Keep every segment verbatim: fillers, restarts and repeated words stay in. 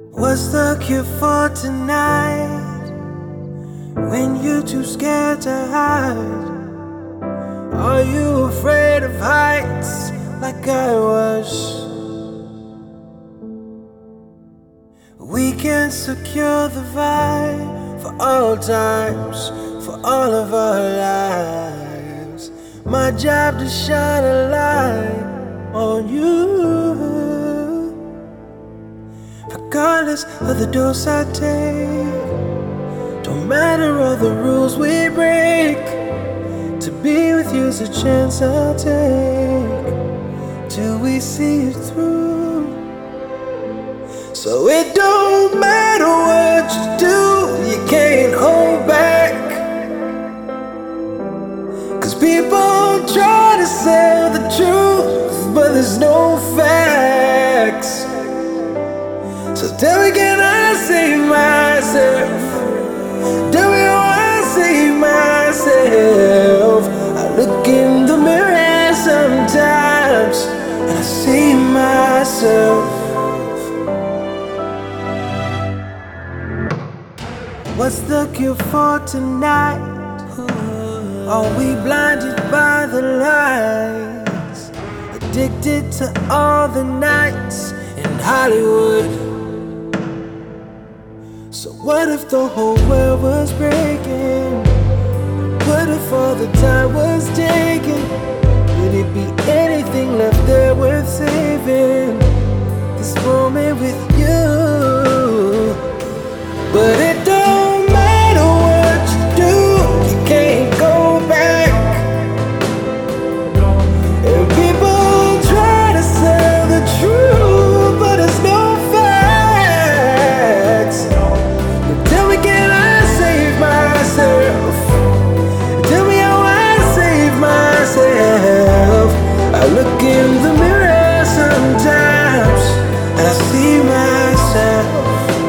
What's the cure for tonight when you're too scared to hide? Are you afraid of heights like I was? We can secure the vibe for all times, for all of our lives. My job to shine a light on you. Regardless of the dose I take, don't matter all the rules we break. To be with you's a chance I'll take till we see it through. So it don't matter what you do, you can't hold back. Cause people try to sell the truth, but there's no facts. So tell me, can I save myself? Tell me how I save myself. I look in the mirror sometimes and I see myself. What's the cure for tonight? Are we blinded by the lights? Addicted to all the nights in Hollywood? So what if the whole world was breaking? What if all the time was taken? Would it be anything left there worth saving? This moment with you. But it don't matter what you do, you can't go back. And people try to sell the truth, but it's no facts. Tell me, can I save myself? Tell me how I save myself. I look in the mirror sometimes and I see myself.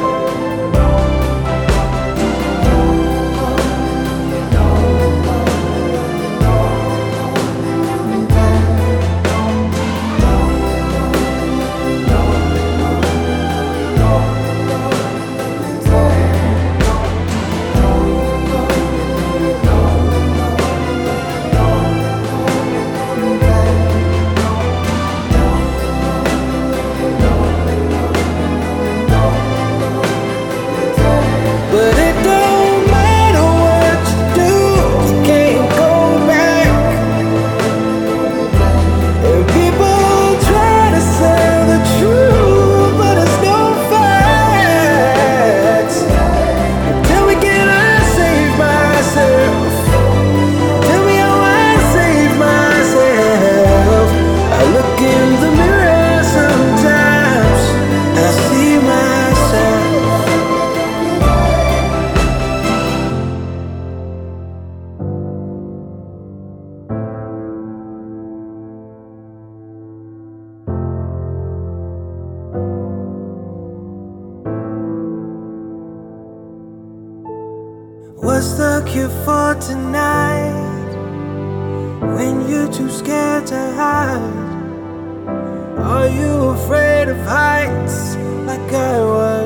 What's the cure for tonight when you're too scared to hide? Are you afraid of heights like I was?